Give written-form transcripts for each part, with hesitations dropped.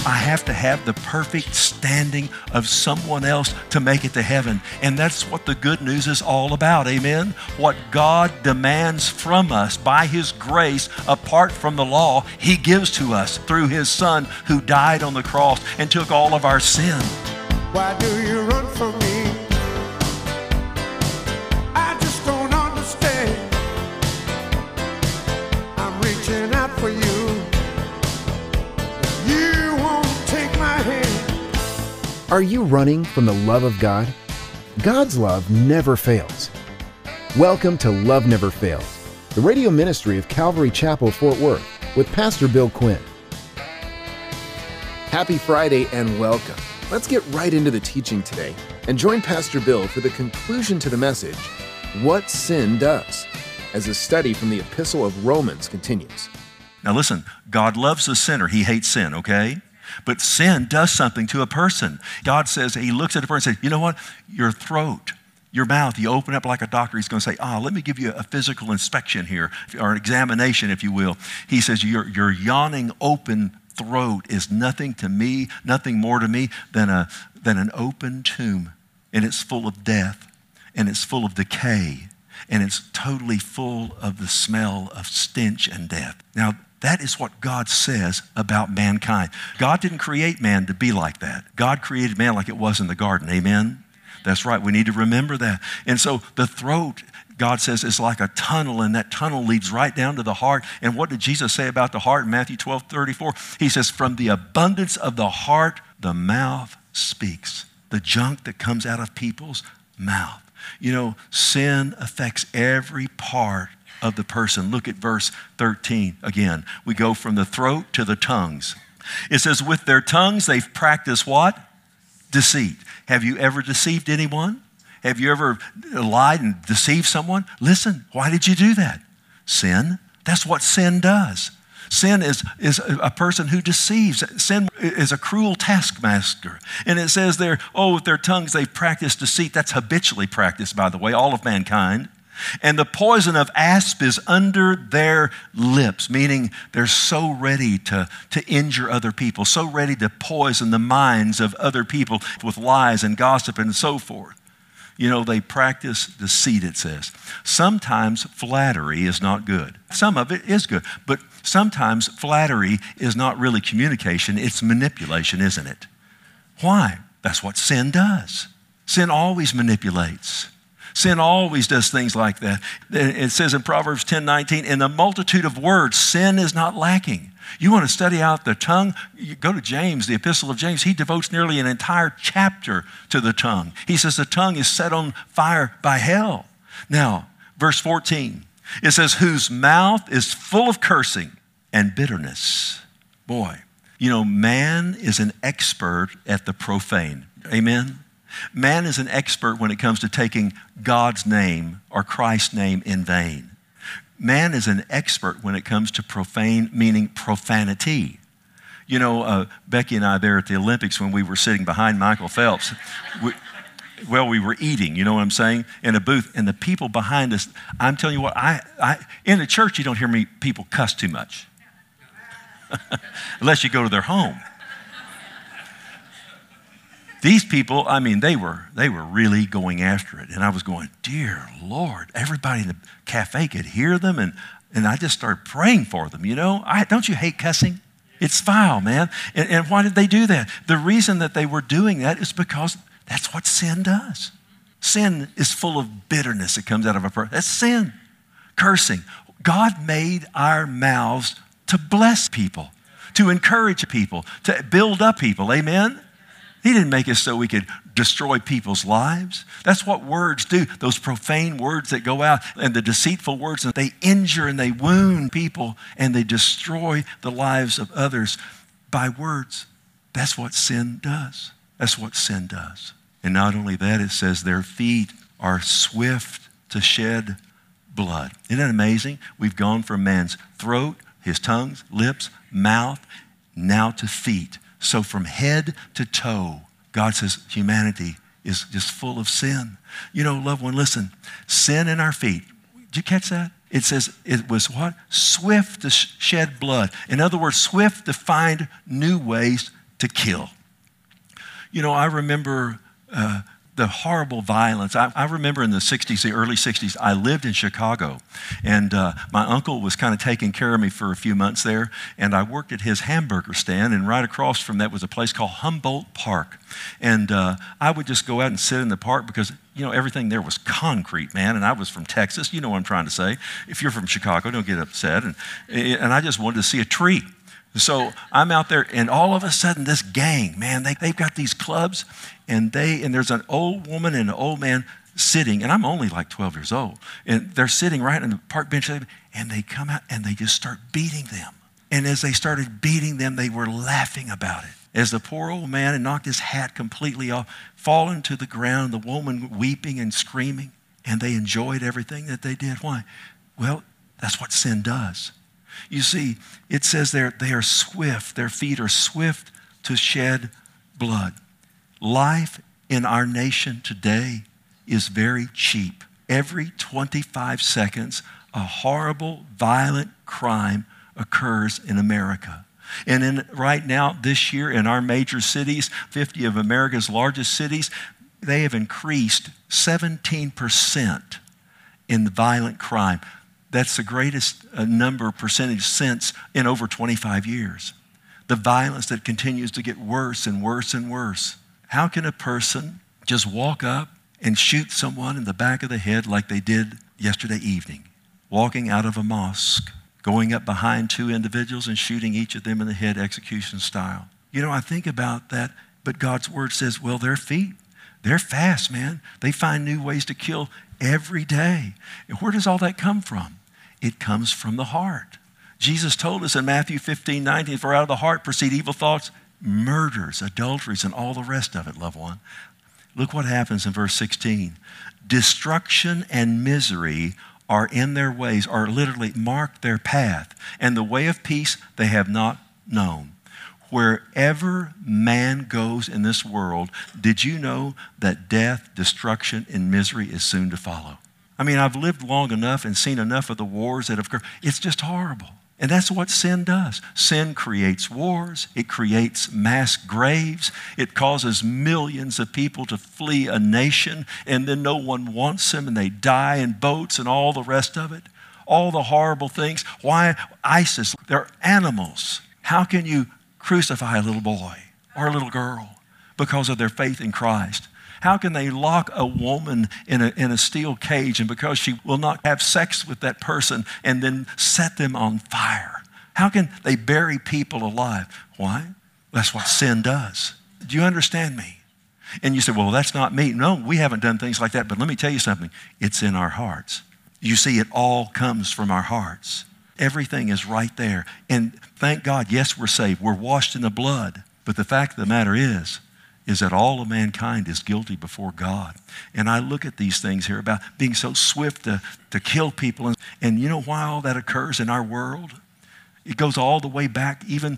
I have to have the perfect standing of someone else to make it to heaven. And that's what the good news is all about, amen? What God demands from us by His grace, apart from the law, He gives to us through His Son who died on the cross and took all of our sin. Why do you run from me? I just don't understand. I'm reaching out for you. You won't take my hand. Are you running from the love of God? God's love never fails. Welcome to Love Never Fails, the radio ministry of Calvary Chapel, Fort Worth, with Pastor Bill Quinn. Happy Friday and welcome. Let's get right into the teaching today and join Pastor Bill for the conclusion to the message, What Sin Does, as the study from the Epistle of Romans continues. Now listen, God loves the sinner. He hates sin, okay? But sin does something to a person. God says, He looks at the person and says, you know what? Your throat, your mouth, you open up like a doctor. He's going to say, let me give you a physical inspection here, or an examination, if you will. He says, your yawning open throat is nothing to me, nothing more to me than an open tomb. And it's full of death, and it's full of decay, and it's totally full of the smell of stench and death. Now, that is what God says about mankind. God didn't create man to be like that. God created man like it was in the garden. Amen? That's right. We need to remember that. And so the throat, God says, is like a tunnel, and that tunnel leads right down to the heart. And what did Jesus say about the heart in Matthew 12:34? He says, from the abundance of the heart, the mouth speaks. The junk that comes out of people's mouth. You know, sin affects every part of the person. Look at verse 13 again. We go from the throat to the tongues. It says, with their tongues, they've practiced what? Deceit. Have you ever deceived anyone? Have you ever lied and deceived someone? Listen, why did you do that? Sin. That's what sin does. Sin is a person who deceives. Sin is a cruel taskmaster. And it says there, with their tongues they've practiced deceit. That's habitually practiced, by the way, all of mankind. And the poison of asp is under their lips, meaning they're so ready to injure other people, so ready to poison the minds of other people with lies and gossip and so forth. You know, they practice deceit, it says. Sometimes flattery is not good. Some of it is good, but sometimes flattery is not really communication, it's manipulation, isn't it? Why? That's what sin does. Sin always manipulates. Sin always does things like that. It says in Proverbs 10:19, in the multitude of words, sin is not lacking. You want to study out the tongue? You go to James, the Epistle of James. He devotes nearly an entire chapter to the tongue. He says the tongue is set on fire by hell. Now, verse 14, it says, whose mouth is full of cursing and bitterness. Boy, you know, man is an expert at the profane. Amen? Man is an expert when it comes to taking God's name or Christ's name in vain. Man is an expert when it comes to profane, meaning profanity. You know, Becky and I there at the Olympics when we were sitting behind Michael Phelps, we were eating, you know what I'm saying, in a booth, and the people behind us, I'm telling you what, I in the church you don't hear people cuss too much. Unless you go to their home. These people, I mean, they were really going after it. And I was going, dear Lord, everybody in the cafe could hear them. And I just started praying for them, you know. Don't you hate cussing? It's vile, man. And why did they do that? The reason that they were doing that is because that's what sin does. Sin is full of bitterness that comes out of a person. That's sin. Cursing. God made our mouths to bless people, to encourage people, to build up people. Amen? He didn't make us so we could destroy people's lives. That's what words do. Those profane words that go out and the deceitful words, they injure and they wound people and they destroy the lives of others by words. That's what sin does. That's what sin does. And not only that, it says their feet are swift to shed blood. Isn't that amazing? We've gone from man's throat, his tongues, lips, mouth, now to feet. So from head to toe, God says humanity is just full of sin. You know, loved one, listen, sin in our feet. Did you catch that? It says it was what? Swift to shed blood. In other words, swift to find new ways to kill. You know, I remember the horrible violence. I remember in the 60s, the early 60s, I lived in Chicago, and my uncle was kind of taking care of me for a few months there, and I worked at his hamburger stand, and right across from that was a place called Humboldt Park. And I would just go out and sit in the park because, you know, everything there was concrete, man, and I was from Texas. You know what I'm trying to say. If you're from Chicago, don't get upset. And I just wanted to see a tree. So I'm out there, and all of a sudden, this gang, man, they've got these clubs, and there's an old woman and an old man sitting, and I'm only like 12 years old, and they're sitting right on the park bench, and they come out, and they just start beating them. And as they started beating them, they were laughing about it. As the poor old man had knocked his hat completely off, fallen to the ground, the woman weeping and screaming, and they enjoyed everything that they did. Why? Well, that's what sin does. You see, it says there, they are swift, their feet are swift to shed blood. Life in our nation today is very cheap. Every 25 seconds, a horrible, violent crime occurs in America. And right now, this year, in our major cities, 50 of America's largest cities, they have increased 17% in violent crime. That's the greatest percentage since in over 25 years. The violence that continues to get worse and worse and worse. How can a person just walk up and shoot someone in the back of the head like they did yesterday evening, walking out of a mosque, going up behind two individuals and shooting each of them in the head execution style? You know, I think about that, but God's word says, well, their feet, they're fast, man. They find new ways to kill every day. And where does all that come from? It comes from the heart. Jesus told us in Matthew 15:19, for out of the heart proceed evil thoughts, murders, adulteries, and all the rest of it, loved one. Look what happens in verse 16. Destruction and misery are in their ways, or literally mark their path, and the way of peace they have not known. Wherever man goes in this world, did you know that death, destruction, and misery is soon to follow? I mean, I've lived long enough and seen enough of the wars that have occurred. It's just horrible. And that's what sin does. Sin creates wars. It creates mass graves. It causes millions of people to flee a nation, and then no one wants them, and they die in boats and all the rest of it. All the horrible things. Why? ISIS, they're animals. How can you crucify a little boy or a little girl because of their faith in Christ? How can they lock a woman in a steel cage, and because she will not have sex with that person and then set them on fire? How can they bury people alive? Why? That's what sin does. Do you understand me? And you say, well, that's not me. No, we haven't done things like that. But let me tell you something. It's in our hearts. You see, it all comes from our hearts. Everything is right there. And thank God, yes, we're saved. We're washed in the blood. But the fact of the matter is that all of mankind is guilty before God. And I look at these things here about being so swift to kill people. And you know why all that occurs in our world? It goes all the way back even,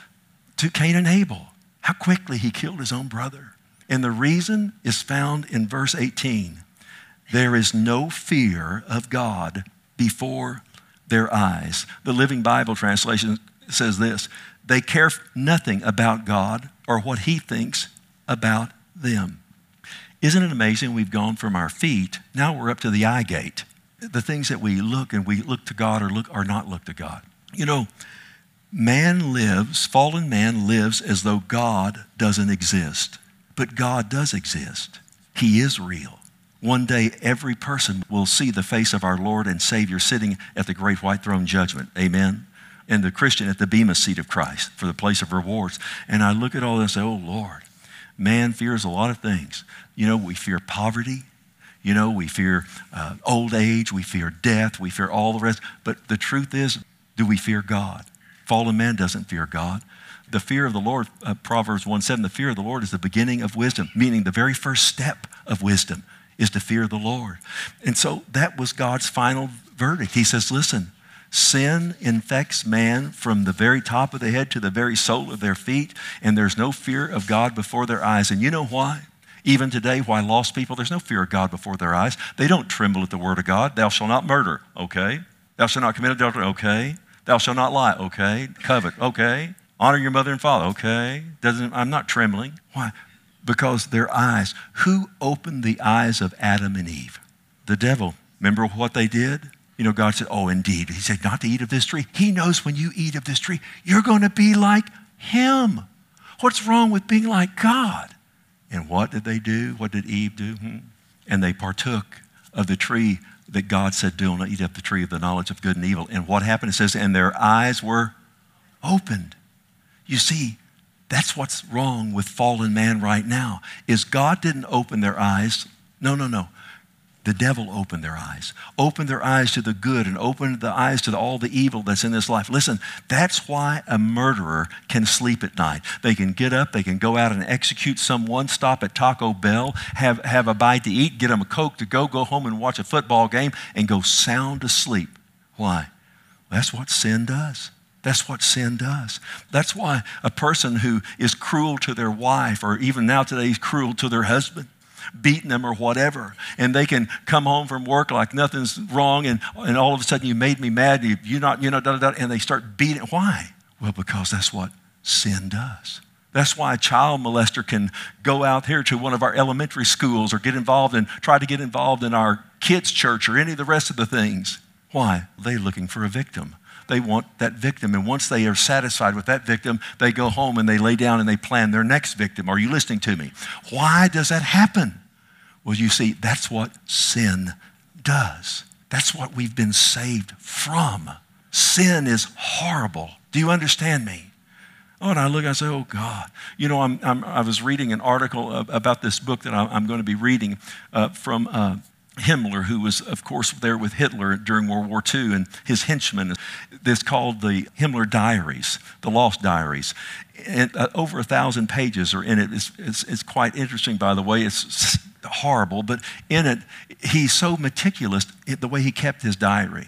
to Cain and Abel. How quickly he killed his own brother. And the reason is found in verse 18. There is no fear of God before their eyes. The Living Bible translation says this: they care nothing about God or what he thinks about them. Isn't it amazing? We've gone from our feet, now we're up to the eye gate. The things that we look to God or not look to God. You know, fallen man lives as though God doesn't exist. But God does exist. He is real. One day, every person will see the face of our Lord and Savior sitting at the great white throne judgment. Amen? And the Christian at the bema seat of Christ for the place of rewards. And I look at all this and say, oh, Lord, man fears a lot of things. You know, we fear poverty. You know, we fear old age. We fear death. We fear all the rest. But the truth is, do we fear God? Fallen man doesn't fear God. The fear of the Lord, Proverbs 1:7, the fear of the Lord is the beginning of wisdom, meaning the very first step of wisdom is to fear the Lord. And so that was God's final verdict. He says, listen, sin infects man from the very top of the head to the very sole of their feet, and there's no fear of God before their eyes. And you know why? Even today, why lost people, there's no fear of God before their eyes. They don't tremble at the word of God. Thou shalt not murder, okay? Thou shalt not commit adultery, okay? Thou shalt not lie, okay? Covet, okay? Honor your mother and father. Okay. I'm not trembling. Why? Because their eyes. Who opened the eyes of Adam and Eve? The devil. Remember what they did? You know, God said, oh, indeed. He said, not to eat of this tree. He knows when you eat of this tree, you're going to be like him. What's wrong with being like God? And what did they do? What did Eve do? And they partook of the tree that God said, do not eat of the tree of the knowledge of good and evil. And what happened? It says, and their eyes were opened. You see, that's what's wrong with fallen man right now, is God didn't open their eyes. No. The devil opened their eyes to the good and opened the eyes to all the evil that's in this life. Listen, that's why a murderer can sleep at night. They can get up, they can go out and execute someone, stop at Taco Bell, have a bite to eat, get them a Coke to go home and watch a football game and go sound asleep. Why? That's what sin does. That's what sin does. That's why a person who is cruel to their wife, or even now today he's cruel to their husband, beating them or whatever, and they can come home from work like nothing's wrong, and all of a sudden you made me mad, and they start beating. Why? Well, because that's what sin does. That's why a child molester can go out here to one of our elementary schools or try to get involved in our kids' church or any of the rest of the things. Why? They're looking for a victim. They want that victim, and once they are satisfied with that victim, they go home and they lay down and they plan their next victim. Are you listening to me? Why does that happen? Well, you see, that's what sin does. That's what we've been saved from. Sin is horrible. Do you understand me? Oh, and I look and I say, oh, God. You know, I was reading an article about this book that I'm going to be reading from Himmler, who was, of course, there with Hitler during World War II, and his henchmen. It's called the Himmler Diaries, the Lost Diaries. And, over 1,000 pages are in it. It's quite interesting, by the way. It's horrible, but in it, he's so meticulous the way he kept his diary.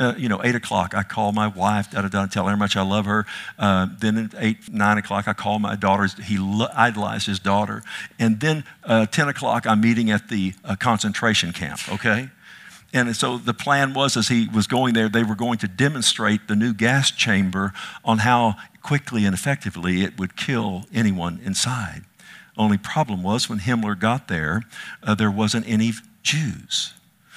8 o'clock, I call my wife, tell her how much I love her. Then at 8, 9 o'clock, I call my daughters. He idolized his daughter. And then 10 o'clock, I'm meeting at the concentration camp, okay? And so the plan was, as he was going there, they were going to demonstrate the new gas chamber on how quickly and effectively it would kill anyone inside. Only problem was, when Himmler got there, there wasn't any Jews.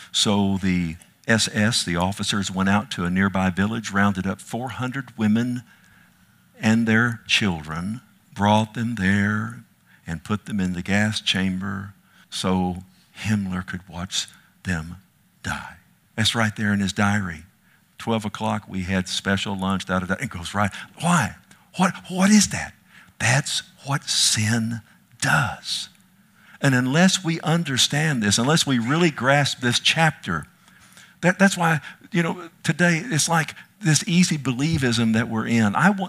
So the SS, the officers, went out to a nearby village, rounded up 400 women and their children, brought them there, and put them in the gas chamber so Himmler could watch them die. That's right there in his diary. 12 o'clock, we had special lunch, It goes right. Why? What is that? That's what sin does. And unless we understand this, unless we really grasp this chapter, that's why, today it's like this easy believism that we're in.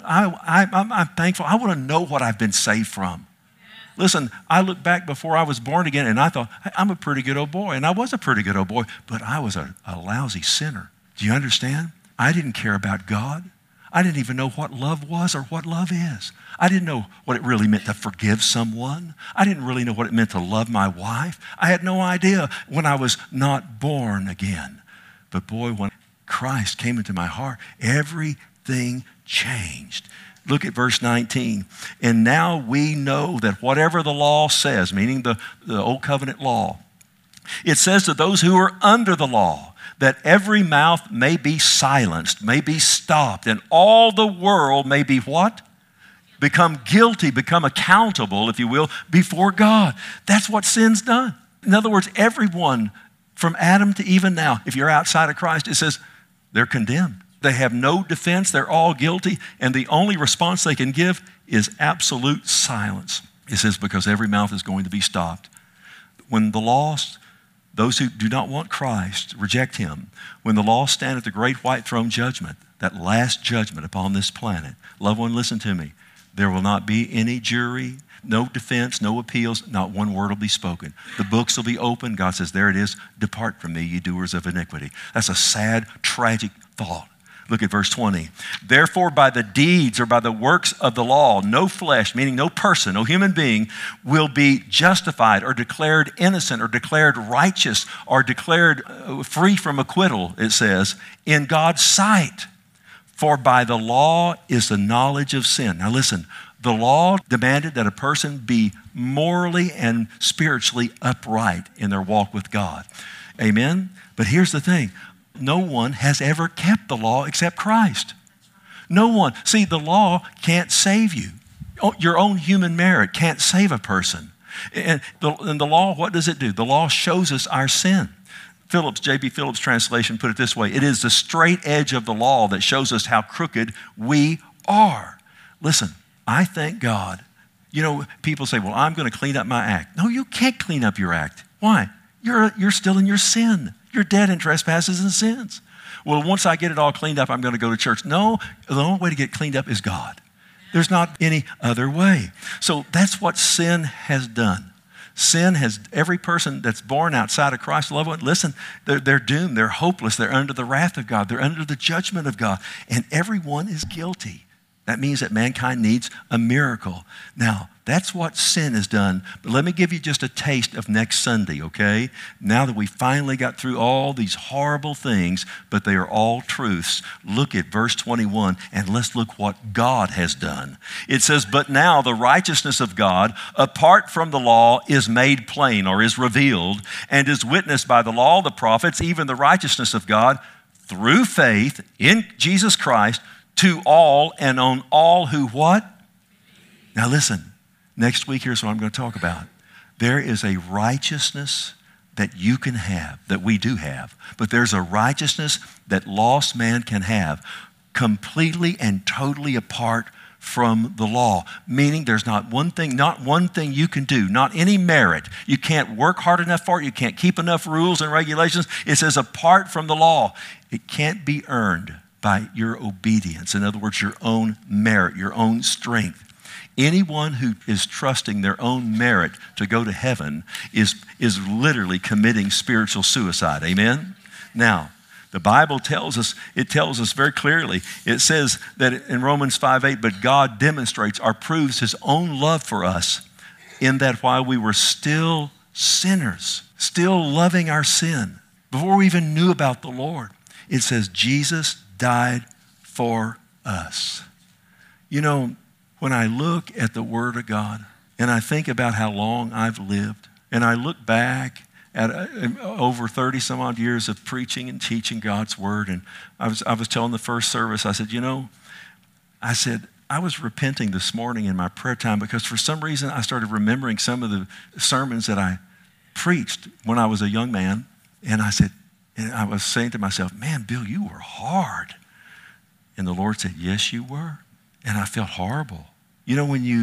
I'm thankful. I want to know what I've been saved from. Listen, I look back before I was born again, and I thought, hey, I'm a pretty good old boy. And I was a pretty good old boy, but I was a lousy sinner. Do you understand? I didn't care about God. I didn't even know what love was or what love is. I didn't know what it really meant to forgive someone. I didn't really know what it meant to love my wife. I had no idea when I was not born again. But boy, when Christ came into my heart, everything changed. Look at verse 19. And now we know that whatever the law says, meaning the old covenant law, it says to those who are under the law, that every mouth may be silenced, may be stopped, and all the world may be what? Become guilty, become accountable, if you will, before God. That's what sin's done. In other words, everyone from Adam to even now, if you're outside of Christ, it says they're condemned. They have no defense. They're all guilty. And the only response they can give is absolute silence. It says because every mouth is going to be stopped. When the lost, those who do not want Christ, reject him, when the lost stand at the great white throne judgment, that last judgment upon this planet, loved one, listen to me. There will not be any jury, no defense, no appeals, not one word will be spoken. The books will be open. God says, there it is. Depart from me, ye doers of iniquity. That's a sad, tragic thought. Look at verse 20. Therefore, by the deeds or by the works of the law, no flesh, meaning no person, no human being, will be justified or declared innocent or declared righteous or declared free from acquittal, it says, in God's sight. For by the law is the knowledge of sin. Now listen, the law demanded that a person be morally and spiritually upright in their walk with God. Amen? But here's the thing. No one has ever kept the law except Christ. No one. See, the law can't save you. Your own human merit can't save a person. And the law, what does it do? The law shows us our sin. J.B. Phillips' translation put it this way: it is the straight edge of the law that shows us how crooked we are. Listen, I thank God. You know, people say, well, I'm going to clean up my act. No, you can't clean up your act. Why? You're still in your sin. You're dead in trespasses and sins. Well, once I get it all cleaned up, I'm going to go to church. No, the only way to get cleaned up is God. There's not any other way. So that's what sin has done. Sin has, every person that's born outside of Christ, loved one, listen, they're doomed, they're hopeless, they're under the wrath of God, they're under the judgment of God, and everyone is guilty. That means that mankind needs a miracle. Now, that's what sin has done. But let me give you just a taste of next Sunday, okay? Now that we finally got through all these horrible things, but they are all truths, look at verse 21 and let's look what God has done. It says, but now the righteousness of God, apart from the law, is made plain or is revealed and is witnessed by the law, the prophets, even the righteousness of God through faith in Jesus Christ, to all and on all who what? Now listen, next week here's what I'm going to talk about. There is a righteousness that you can have, that we do have, but there's a righteousness that lost man can have completely and totally apart from the law, meaning there's not one thing you can do, not any merit. You can't work hard enough for it. You can't keep enough rules and regulations. It says apart from the law. It can't be earned by your obedience. In other words, your own merit, your own strength. Anyone who is trusting their own merit to go to heaven is literally committing spiritual suicide. Amen? Now, the Bible tells us very clearly. It says that in Romans 5:8, but God demonstrates or proves his own love for us in that while we were still sinners, still loving our sin, before we even knew about the Lord, it says Jesus died for us. You know, when I look at the Word of God and I think about how long I've lived, and I look back at over 30 some odd years of preaching and teaching God's Word, and I was telling the first service, I said, I was repenting this morning in my prayer time because for some reason I started remembering some of the sermons that I preached when I was a young man, and I was saying to myself, man, Bill, you were hard. And the Lord said, yes, you were. And I felt horrible. You know,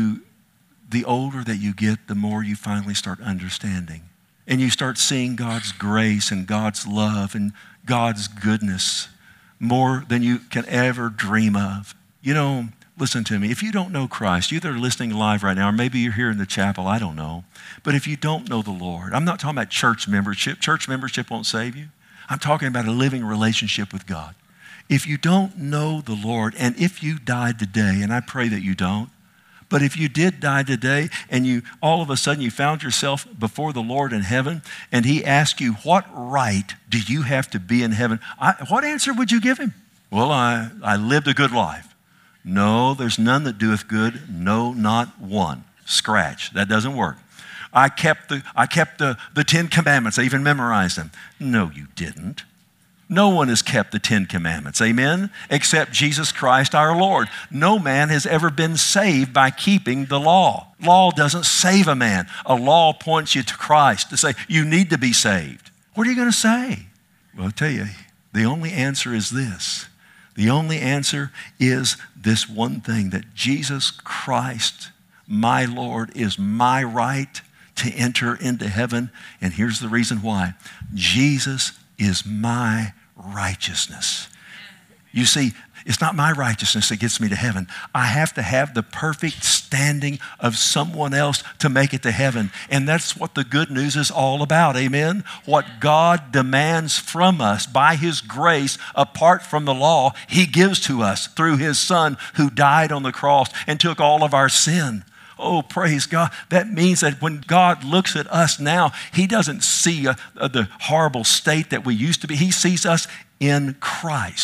the older that you get, the more you finally start understanding. And you start seeing God's grace and God's love and God's goodness more than you can ever dream of. You know, listen to me. If you don't know Christ, you that are listening live right now, or maybe you're here in the chapel, I don't know. But if you don't know the Lord, I'm not talking about church membership. Church membership won't save you. I'm talking about a living relationship with God. If you don't know the Lord, and if you died today, and I pray that you don't, but if you did die today and you all of a sudden you found yourself before the Lord in heaven and he asked you, what right do you have to be in heaven? What answer would you give him? Well, I lived a good life. No, there's none that doeth good. No, not one. Scratch. That doesn't work. I kept the 10 Commandments. I even memorized them. No, you didn't. No one has kept the 10 Commandments, amen, except Jesus Christ our Lord. No man has ever been saved by keeping the law. Law doesn't save a man. A law points you to Christ to say, you need to be saved. What are you going to say? Well, I'll tell you, the only answer is this. The only answer is this one thing, that Jesus Christ, my Lord, is my right to enter into heaven. And here's the reason why. Jesus is my righteousness. You see, it's not my righteousness that gets me to heaven. I have to have the perfect standing of someone else to make it to heaven. And that's what the good news is all about, amen? What God demands from us by his grace, apart from the law, he gives to us through his Son who died on the cross and took all of our sin. Oh, praise God. That means that when God looks at us now, he doesn't see the horrible state that we used to be. He sees us in Christ.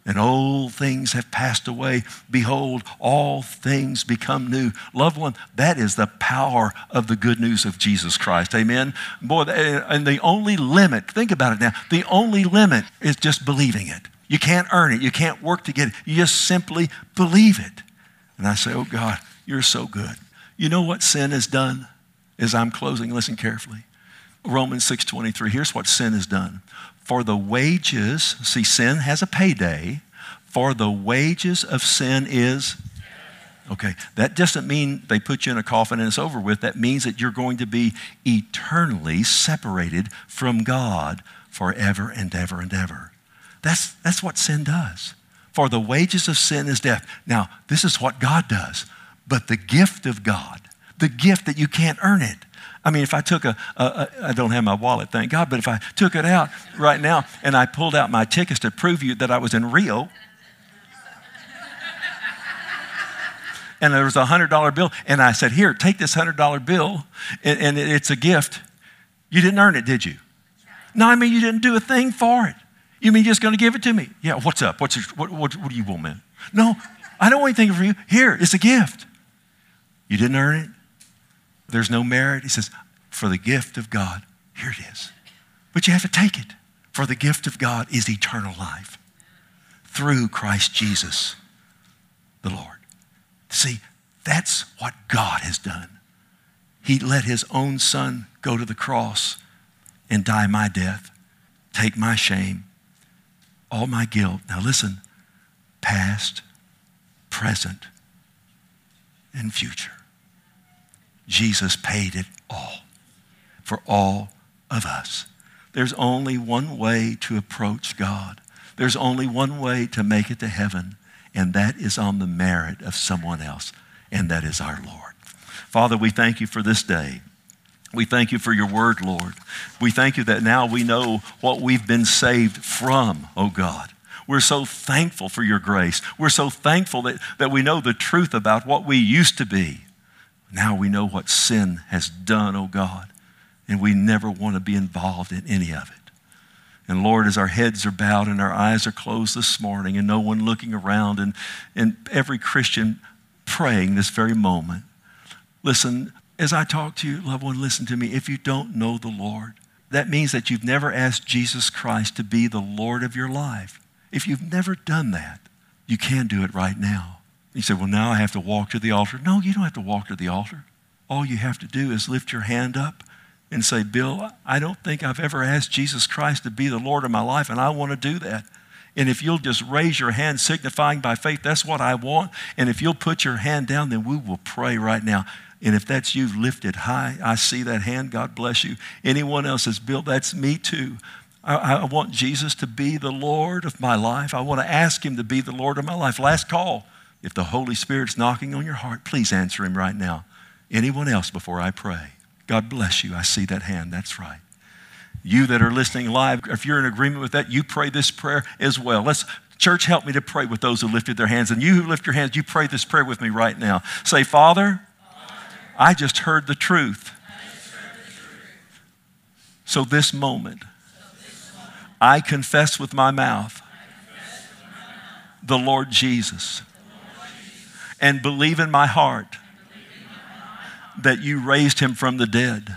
and old things have passed away. Behold, all things become new. Loved one, that is the power of the good news of Jesus Christ. Amen? Boy, and the only limit, think about it now, the only limit is just believing it. You can't earn it. You can't work to get it. You just simply believe it. And I say, oh God, you're so good. You know what sin has done? As I'm closing, listen carefully. Romans 6:23, here's what sin has done. For the wages, see, sin has a payday. For the wages of sin is, okay, that doesn't mean they put you in a coffin and it's over with. That means that you're going to be eternally separated from God forever and ever and ever. That's what sin does. For the wages of sin is death. Now, this is what God does. But the gift of God, the gift that you can't earn it. I mean, if I took I don't have my wallet, thank God, but if I took it out right now and I pulled out my tickets to prove you that I was in Rio, and there was a $100 bill, and I said, here, take this $100 bill, and it's a gift. You didn't earn it, did you? No, I mean, you didn't do a thing for it. You mean you're just going to give it to me? Yeah, what's up? What do you want, man? No, I don't want anything for you. Here, it's a gift. You didn't earn it. There's no merit. He says, for the gift of God, here it is. But you have to take it. For the gift of God is eternal life through Christ Jesus, the Lord. See, that's what God has done. He let his own son go to the cross and die my death, take my shame, all my guilt. Now listen, past, present, and future. Jesus paid it all for all of us. There's only one way to approach God. There's only one way to make it to heaven, and that is on the merit of someone else, and that is our Lord. Father, we thank you for this day. We thank you for your word, Lord. We thank you that now we know what we've been saved from, oh God. We're so thankful for your grace. We're so thankful that we know the truth about what we used to be. Now we know what sin has done, oh God, and we never want to be involved in any of it. And Lord, as our heads are bowed and our eyes are closed this morning and no one looking around and every Christian praying this very moment, listen, as I talk to you, loved one, listen to me. If you don't know the Lord, that means that you've never asked Jesus Christ to be the Lord of your life. If you've never done that, you can do it right now. You say, well, now I have to walk to the altar. No, you don't have to walk to the altar. All you have to do is lift your hand up and say, Bill, I don't think I've ever asked Jesus Christ to be the Lord of my life, and I want to do that. And if you'll just raise your hand signifying by faith, that's what I want. And if you'll put your hand down, then we will pray right now. And if that's you, lift it high. I see that hand. God bless you. Anyone else says, Bill, that's me too. I want Jesus to be the Lord of my life. I want to ask him to be the Lord of my life. Last call. If the Holy Spirit's knocking on your heart, please answer him right now. Anyone else before I pray? God bless you. I see that hand. That's right. You that are listening live, if you're in agreement with that, you pray this prayer as well. Church, help me to pray with those who lifted their hands. And you who lift your hands, you pray this prayer with me right now. Say, Father, I just heard the truth. So this moment, I confess with my mouth the Lord Jesus and believe in my heart that you raised him from the dead.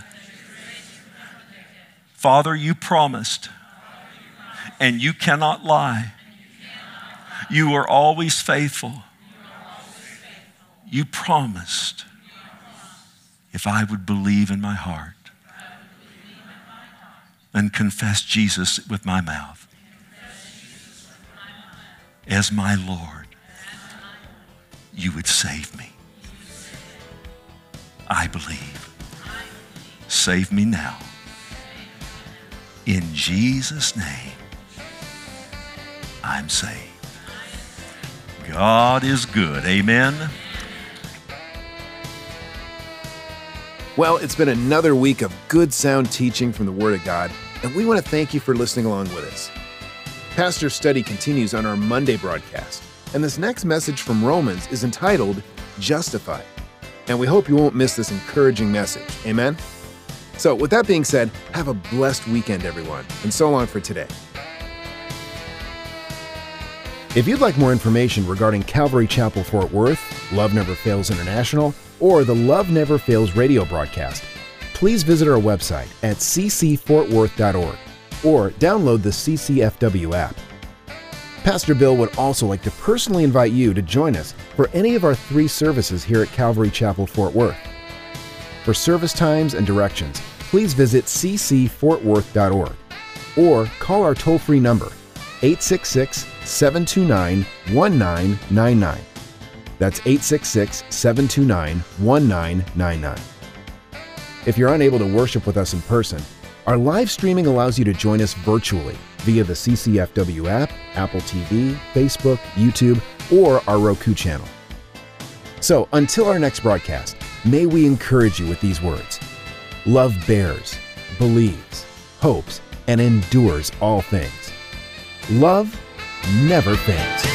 Father, you promised, and you cannot lie. You are always faithful. You promised if I would believe in my heart and confess Jesus with my mouth as my Lord, you would save me. I believe. Save me now. In Jesus' name, I'm saved. God is good. Amen. Well, it's been another week of good sound teaching from the Word of God, and we want to thank you for listening along with us. Pastor's study continues on our Monday broadcast, and this next message from Romans is entitled Justified. And we hope you won't miss this encouraging message. Amen? So with that being said, have a blessed weekend, everyone, and so long for today. If you'd like more information regarding Calvary Chapel Fort Worth, Love Never Fails International, or the Love Never Fails radio broadcast, please visit our website at ccfortworth.org or download the CCFW app. Pastor Bill would also like to personally invite you to join us for any of our 3 services here at Calvary Chapel Fort Worth. For service times and directions, please visit ccfortworth.org or call our toll-free number, 866-729-1999. That's 866-729-1999. If you're unable to worship with us in person, our live streaming allows you to join us virtually via the CCFW app, Apple TV, Facebook, YouTube, or our Roku channel. So until our next broadcast, may we encourage you with these words. Love bears, believes, hopes, and endures all things. Love never fails.